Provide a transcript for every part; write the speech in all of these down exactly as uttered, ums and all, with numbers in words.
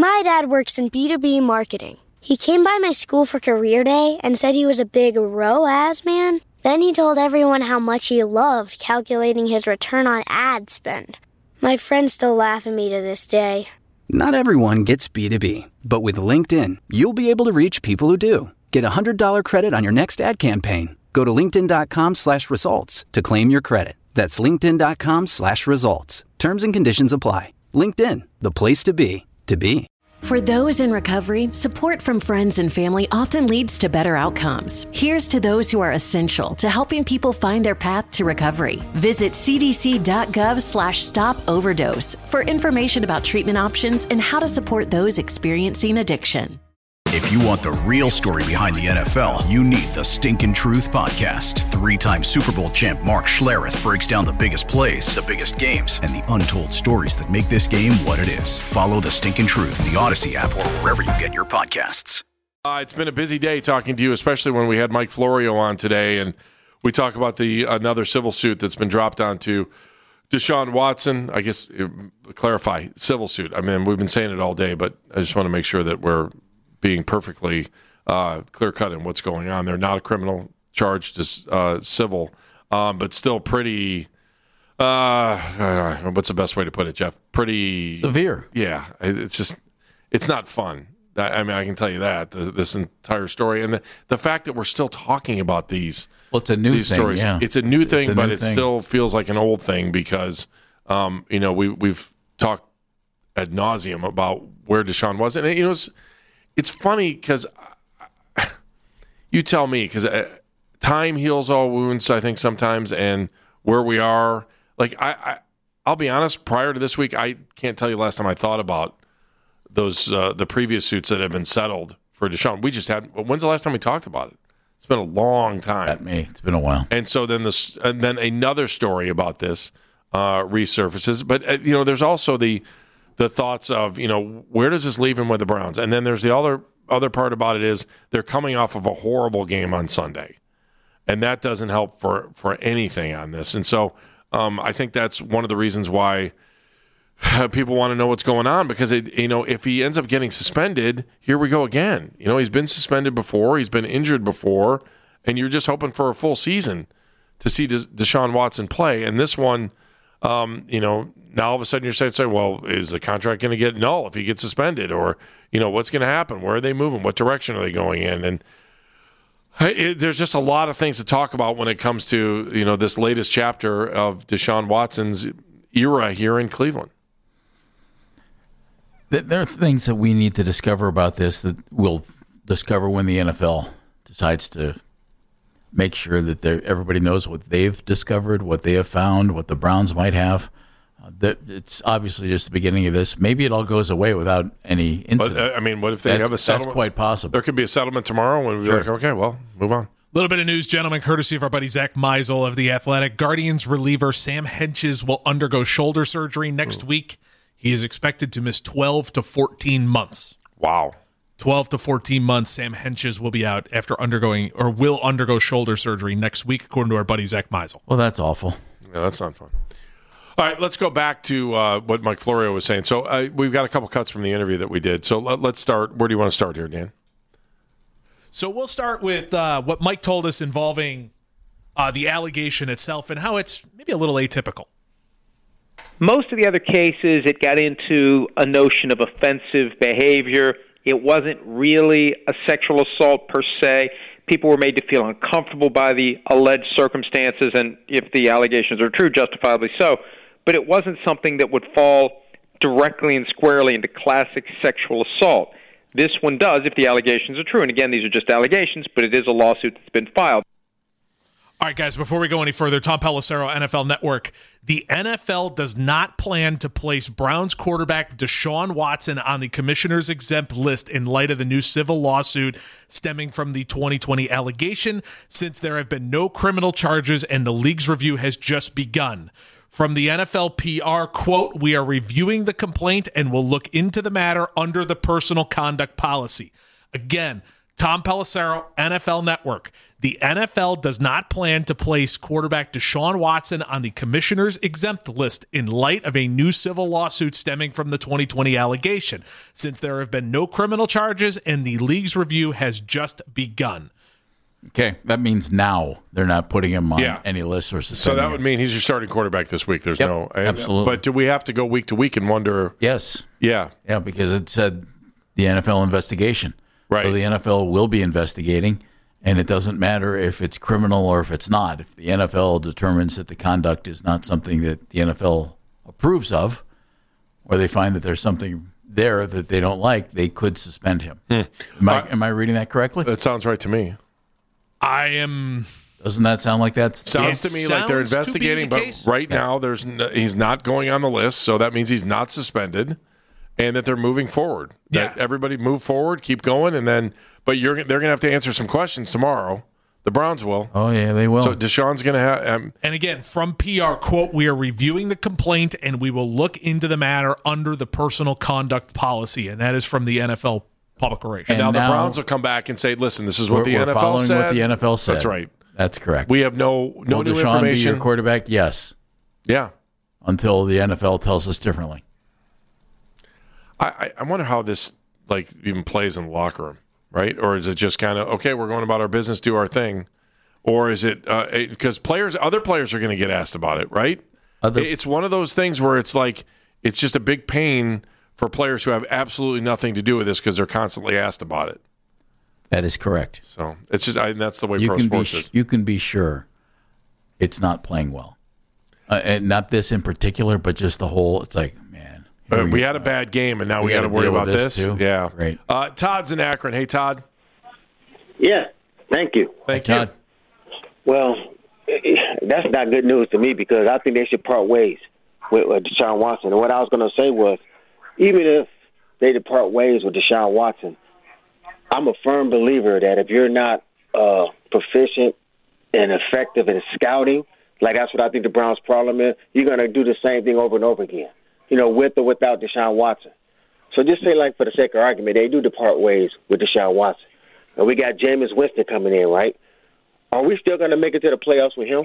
My dad works in B two B marketing. He came by my school for career day and said he was a big R O A S man. Then he told everyone how much he loved calculating his return on ad spend. My friends still laugh at me to this day. Not everyone gets B two B, but with LinkedIn, you'll be able to reach people who do. Get a one hundred dollars credit on your next ad campaign. Go to linkedin.com slash results to claim your credit. That's linkedin.com slash results. Terms and conditions apply. LinkedIn, the place to be, to be. For those in recovery, support from friends and family often leads to better outcomes. Here's to those who are essential to helping people find their path to recovery. Visit cdc.gov slash stop overdose for information about treatment options and how to support those experiencing addiction. If you want the real story behind the N F L, you need the Stinkin' Truth Podcast. Three-time Super Bowl champ Mark Schlereth breaks down the biggest plays, the biggest games, and the untold stories that make this game what it is. Follow the Stinkin' Truth in the Odyssey app or wherever you get your podcasts. Uh, it's been a busy day talking to you, especially when we had Mike Florio on today, and we talk about the another civil suit that's been dropped onto Deshaun Watson. I guess, uh, clarify, civil suit. I mean, we've been saying it all day, but I just want to make sure that we're being perfectly uh, clear-cut in what's going on. They're not a criminal charge, just uh, civil, um, but still pretty, uh, I don't know, what's the best way to put it, Jeff? Pretty... severe. Yeah. It's just, it's not fun. I mean, I can tell you that, this entire story. And the, the fact that we're still talking about these Well, it's a new these thing, stories. yeah. It's a new It's- thing, it's a but new it thing. still feels like an old thing because, um, you know, we, we've talked ad nauseum about where Deshaun was. And, you know, it's, it's funny because you tell me, because time heals all wounds, I think, sometimes, and where we are. Like, I, I, I'll be honest, prior to this week, I can't tell you last time I thought about those uh, the previous suits that have been settled for Deshaun. We just had, when's the last time we talked about it? It's been a long time. At me, it's been a while. And so then this, and then another story about this uh, resurfaces. But, uh, you know, there's also the the thoughts of, you know, where does this leave him with the Browns? And then there's the other other part about it is they're coming off of a horrible game on Sunday. And that doesn't help for, for anything on this. And so um, I think that's one of the reasons why people want to know what's going on, because, it, you know, if he ends up getting suspended, here we go again. You know, he's been suspended before. He's been injured before. And you're just hoping for a full season to see De- Deshaun Watson play. And this one, um, you know, now all of a sudden you're saying, say, well, is the contract going to get null if he gets suspended? Or, you know, what's going to happen? Where are they moving? What direction are they going in? And it, there's just a lot of things to talk about when it comes to, you know, this latest chapter of Deshaun Watson's era here in Cleveland. There are things that we need to discover about this that we'll discover when the N F L decides to make sure that everybody knows what they've discovered, what they have found, what the Browns might have. Uh, that it's obviously just the beginning of this. Maybe it all goes away without any incident. But, uh, I mean, what if they that's, have a settlement? That's quite possible. There could be a settlement tomorrow and we'll be Sure. like, okay, well, move on. A little bit of news, gentlemen, courtesy of our buddy Zach Meisel of The Athletic. Guardians reliever Sam Hentges will undergo shoulder surgery next Ooh. week. He is expected to miss twelve to fourteen months. Wow. twelve to fourteen months, Sam Hentges will be out after undergoing, or will undergo shoulder surgery next week, according to our buddy Zach Meisel. Well, that's awful. Yeah, that's not fun. All right, let's go back to uh, what Mike Florio was saying. So uh, we've got a couple cuts from the interview that we did. So let, let's start. Where do you want to start here, Dan? So we'll start with uh, what Mike told us involving uh, the allegation itself and how it's maybe a little atypical. Most of the other cases, it got into a notion of offensive behavior. It wasn't really a sexual assault per se. People were made to feel uncomfortable by the alleged circumstances, and if the allegations are true, justifiably so. But it wasn't something that would fall directly and squarely into classic sexual assault. This one does if the allegations are true. And again, these are just allegations, but it is a lawsuit that's been filed. All right, guys, before we go any further, Tom Pelissero, N F L Network. The N F L does not plan to place Browns quarterback Deshaun Watson on the commissioner's exempt list in light of the new civil lawsuit stemming from the twenty twenty allegation, since there have been no criminal charges and the league's review has just begun. From the N F L P R, quote, "We are reviewing the complaint and will look into the matter under the personal conduct policy." Again, Tom Pelissero, N F L Network. The N F L does not plan to place quarterback Deshaun Watson on the commissioner's exempt list in light of a new civil lawsuit stemming from the twenty twenty allegation, since there have been no criminal charges and the league's review has just begun. Okay, that means now they're not putting him on Yeah. any list or So suspending that would him. mean he's your starting quarterback this week. There's Yep, no absolutely. But do we have to go week to week and wonder? Yes. Yeah, Yeah, because it said the N F L investigation. Right. So the N F L will be investigating, and it doesn't matter if it's criminal or if it's not. If the N F L determines that the conduct is not something that the N F L approves of, or they find that there's something there that they don't like, they could suspend him. Hmm. Am, I, Uh, am I reading that correctly? that sounds right to me. I am. Doesn't that sound like that's Sounds It to me like they're sounds to be the investigating, but case. right now there's no, he's not going on the list, so that means he's not suspended, and that they're moving forward. That Yeah. everybody move forward, keep going, and then. But you're they're going to have to answer some questions tomorrow. The Browns will. Oh, yeah, they will. So Deshaun's going to have. Um, And again, from P R, quote, we are reviewing the complaint and we will look into the matter under the personal conduct policy. And that is from the N F L Public Relations. and now, And the now- Browns will come back and say, "Listen, this is what we're, the we're N F L following said." what the N F L said. That's right. That's correct. We have no no will new Deshaun be information. your quarterback? Yes, Yeah. until the N F L tells us differently. I, I I wonder how this like even plays in the locker room, right? Or is it just kind of okay? We're going about our business, do our thing, or is it because uh, players, other players are going to get asked about it, right? Other- It's one of those things where it's like it's just a big pain for players who have absolutely nothing to do with this because they're constantly asked about it. That is correct. So it's just I, that's the way You pro can be sports is. you can be sure it's not playing well, uh, and not this in particular, but just the whole. It's like, man, here Uh, we go. had a bad game, and now we, We got to gotta worry deal about with this. this, too? Yeah, Right. Uh, Todd's in Akron. Hey, Todd. Yeah, thank you. Thank Hey, you. Todd. Well, that's not good news to me because I think they should part ways with, with Deshaun Watson. And what I was going to say was, even if they depart ways with Deshaun Watson, I'm a firm believer that if you're not uh, proficient and effective in scouting, like that's what I think the Browns' problem is, you're going to do the same thing over and over again, you know, with or without Deshaun Watson. So just say, like, for the sake of argument, they do depart ways with Deshaun Watson. And we got Jameis Winston coming in, right? Are we still going to make it to the playoffs with him?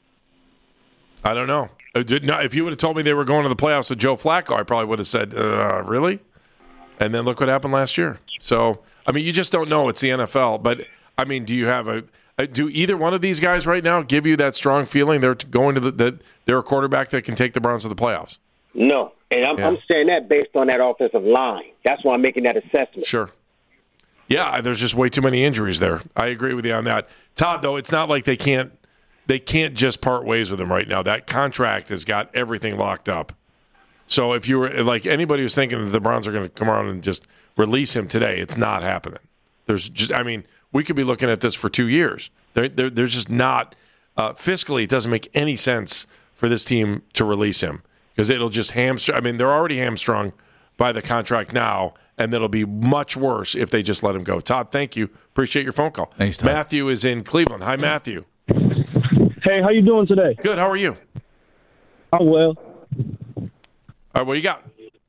I don't know. Uh, did not, if you would have told me they were going to the playoffs with Joe Flacco, I probably would have said, uh, really? And then look what happened last year. So, I mean, you just don't know. It's the N F L. But, I mean, do you have a – do either one of these guys right now give you that strong feeling they're going to the – that they're a quarterback that can take the Browns to the playoffs? No. And I'm, Yeah. I'm saying that based on that offensive line. That's why I'm making that assessment. Sure. Yeah, there's just way too many injuries there. I agree with you on that. Todd, though, it's not like they can't they can't just part ways with him right now. That contract has got everything locked up. So if you were like anybody who's thinking that the Browns are going to come around and just release him today, it's not happening. There's just, I mean, we could be looking at this for two years. There, there, there's just not uh, fiscally. It doesn't make any sense for this team to release him because it'll just hamstring. I mean, they're already hamstrung by the contract now, and it'll be much worse if they just let him go. Todd, thank you. Appreciate your phone call. Thanks, Todd. Matthew is in Cleveland. Hi, Matthew. Hey, how you doing today? Good. How are you? I'm well. All right, what you got?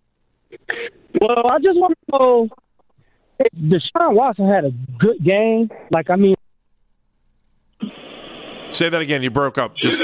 Well, I just want to know if Deshaun Watson had a good game. Like, I mean, Say that again. You broke up. Just...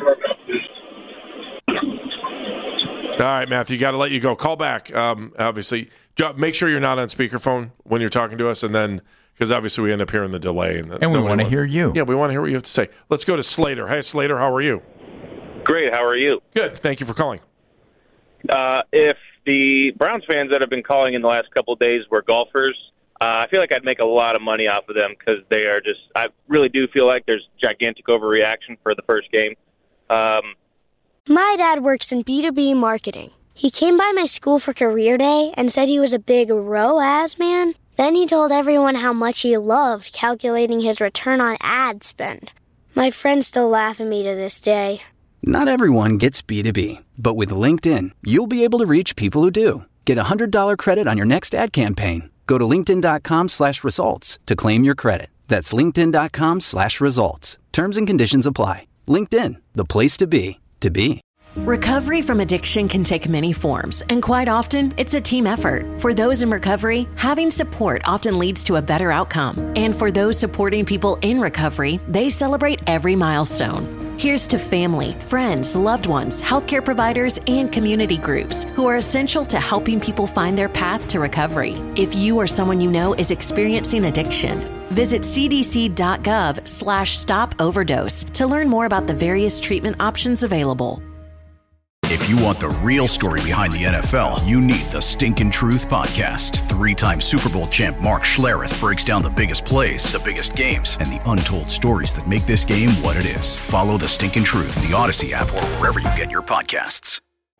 All right, Matthew, got to let you go. Call back, um, obviously. Jo- Make sure you're not on speakerphone when you're talking to us, and then because obviously we end up hearing the delay. And, the, And we nobody want to wants- hear you. Yeah, we want to hear what you have to say. Let's go to Slater. Hey, Slater, how are you? Great. How are you? Good. Thank you for calling. Uh, if the Browns fans that have been calling in the last couple of days were golfers, uh, I feel like I'd make a lot of money off of them because they are just – I really do feel like there's gigantic overreaction for the first game. Um, My dad works in B two B marketing. He came by my school for career day and said he was a big R O A S man. Then he told everyone how much he loved calculating his return on ad spend. My friends still laugh at me to this day. Not everyone gets B two B, but with LinkedIn, you'll be able to reach people who do. Get a one hundred dollars credit on your next ad campaign. Go to linkedin.com slash results to claim your credit. That's linkedin.com slash results. Terms and conditions apply. LinkedIn, the place to be, to be. Recovery from addiction can take many forms, and quite often, it's a team effort. For those in recovery, having support often leads to a better outcome. And for those supporting people in recovery, they celebrate every milestone. Here's to family, friends, loved ones, healthcare providers, and community groups who are essential to helping people find their path to recovery. If you or someone you know is experiencing addiction, visit cdc.gov slash stop overdose to learn more about the various treatment options available. If you want the real story behind the N F L, you need the Stinkin' Truth Podcast. Three-time Super Bowl champ Mark Schlereth breaks down the biggest plays, the biggest games, and the untold stories that make this game what it is. Follow the Stinkin' Truth in the Odyssey app or wherever you get your podcasts.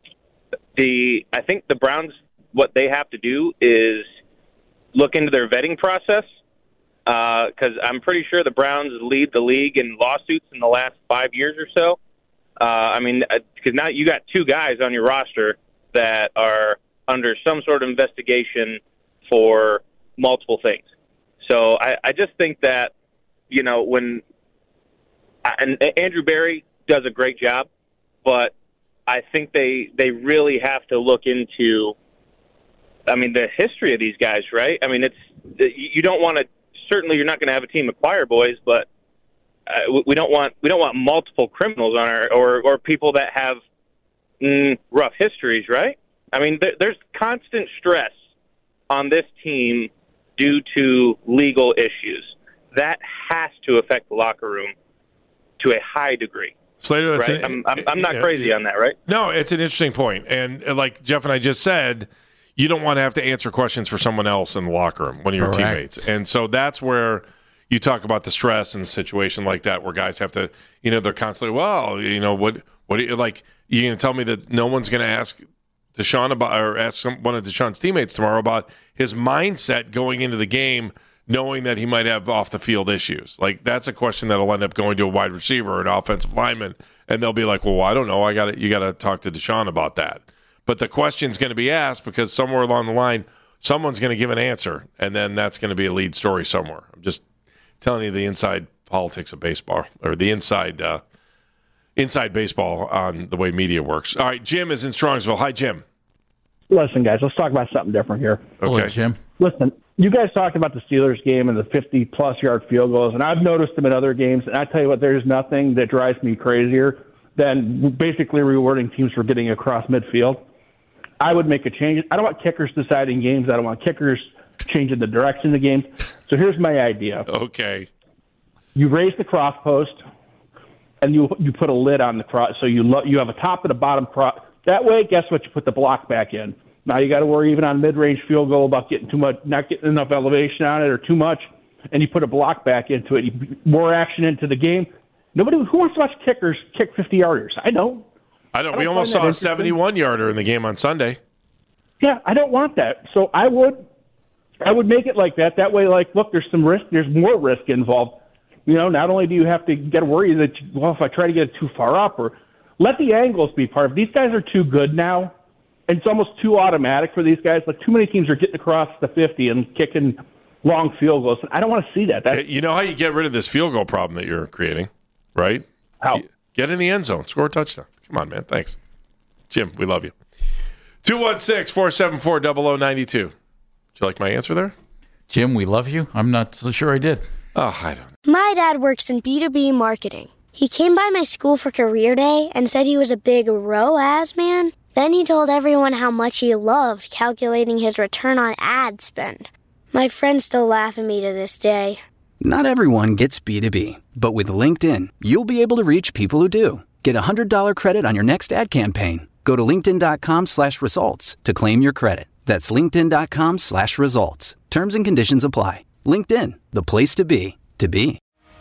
The I think the Browns, what they have to do is look into their vetting process, because uh, I'm pretty sure the Browns lead the league in lawsuits in the last five years or so. Uh, I mean, because now you got two guys on your roster that are under some sort of investigation for multiple things. So I, I just think that, you know, when and Andrew Berry does a great job, but I think they they really have to look into, I mean, the history of these guys, right? I mean, it's you don't want to. Certainly, you're not going to have a team of choir boys, but Uh, we don't want we don't want multiple criminals on our or or people that have mm, rough histories, right? I mean, th- there's constant stress on this team due to legal issues. That has to affect the locker room to a high degree. Slater, that's right? an, I'm, I'm, I'm not crazy on that, right? No, it's an interesting point. And like Jeff and I just said, you don't want to have to answer questions for someone else in the locker room, one of your Correct. teammates. And so that's where you talk about the stress and the situation like that where guys have to, you know, they're constantly, well, you know, what, what do you, like, you're going to tell me that no one's going to ask Deshaun about, or ask some, one of Deshaun's teammates tomorrow about his mindset going into the game, knowing that he might have off the field issues. Like, that's a question that'll end up going to a wide receiver or an offensive lineman. And they'll be like, well, I don't know. I got to, you got to talk to Deshaun about that. But the question's going to be asked because somewhere along the line, someone's going to give an answer. And then that's going to be a lead story somewhere. I'm just telling you the inside politics of baseball, or the inside uh, inside baseball on the way media works. All right, Jim is in Strongsville. Hi, Jim. Listen, guys, let's talk about something different here. Okay, Hello, Jim. Listen, you guys talked about the Steelers game and the fifty-plus yard field goals, and I've noticed them in other games, and I tell you what, there's nothing that drives me crazier than basically rewarding teams for getting across midfield. I would make a change. I don't want kickers deciding games. I don't want kickers changing the direction of the game. So here's my idea. Okay. You raise the cross post, and you you put a lid on the cross. So you lo- you have a top and a bottom cross. That way, guess what? You put the block back in. Now you got to worry even on mid-range field goal about getting too much, not getting enough elevation on it or too much, and you put a block back into it. You, more action into the game. Nobody who wants to watch kickers kick fifty-yarders. I don't. I don't. I don't we almost find that saw a seventy-one yarder in the game on Sunday. Yeah, I don't want that. So I would, I would make it like that. That way, like, look, there's some risk. There's more risk involved. You know, not only do you have to get worried that, well, if I try to get it too far up, or let the angles be part of it. These guys are too good now, and it's almost too automatic for these guys. Like, too many teams are getting across the fifty and kicking long field goals. I don't want to see that. That's, You know how you get rid of this field goal problem that you're creating, right? How? Get in the end zone. Score a touchdown. Come on, man. Thanks. Jim, we love you. two one six, four seven four, zero zero nine two. Did you like my answer there? Jim, we love you. I'm not so sure I did. Oh, I don't know. My dad works in B two B marketing. He came by my school for career day and said he was a big R O A S man. Then he told everyone how much he loved calculating his return on ad spend. My friends still laugh at me to this day. Not everyone gets B two B, but with LinkedIn, you'll be able to reach people who do. Get a one hundred dollars credit on your next ad campaign. Go to linkedin.com slash results to claim your credit. That's linkedin.com slash results. Terms and conditions apply. LinkedIn, the place to be, to be.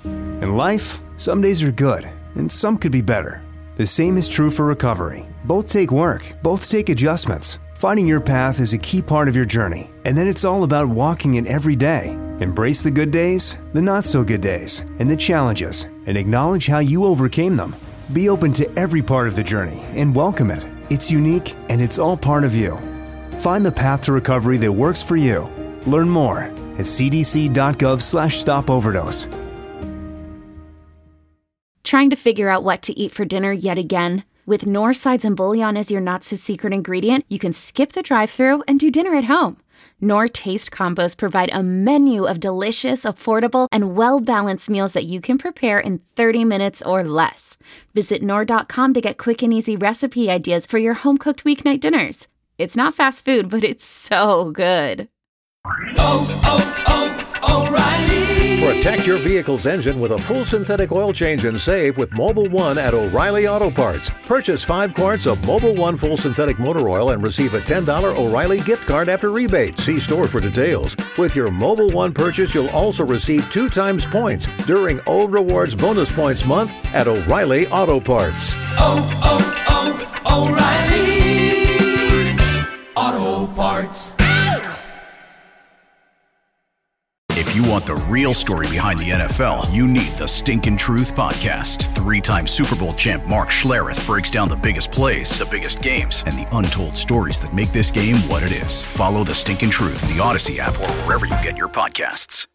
In life, some days are good, and some could be better. The same is true for recovery. Both take work, both take adjustments. Finding your path is a key part of your journey, and then it's all about walking it every day. Embrace the good days, the not so good days, and the challenges, and acknowledge how you overcame them. Be open to every part of the journey and welcome it. It's unique, and it's all part of you. Find the path to recovery that works for you. Learn more at cdc.gov slash stop overdose. Trying to figure out what to eat for dinner yet again? With Knorr sides and bouillon as your not-so-secret ingredient, you can skip the drive-thru and do dinner at home. Knorr Taste Combos provide a menu of delicious, affordable, and well-balanced meals that you can prepare in thirty minutes or less. Visit Knorr dot com to get quick and easy recipe ideas for your home-cooked weeknight dinners. It's not fast food, but it's so good. Oh, oh, oh, O'Reilly! Protect your vehicle's engine with a full synthetic oil change and save with Mobil one at O'Reilly Auto Parts. Purchase five quarts of Mobil one full synthetic motor oil and receive a ten dollars O'Reilly gift card after rebate. See store for details. With your Mobil one purchase, you'll also receive two times points during O Rewards Bonus Points Month at O'Reilly Auto Parts. Oh, oh, oh, O'Reilly Auto Parts. If you want the real story behind the N F L, you need the Stinkin' Truth Podcast. Three-time Super Bowl champ Mark Schlereth breaks down the biggest plays, the biggest games, and the untold stories that make this game what it is. Follow the Stinkin' Truth in the Odyssey app or wherever you get your podcasts.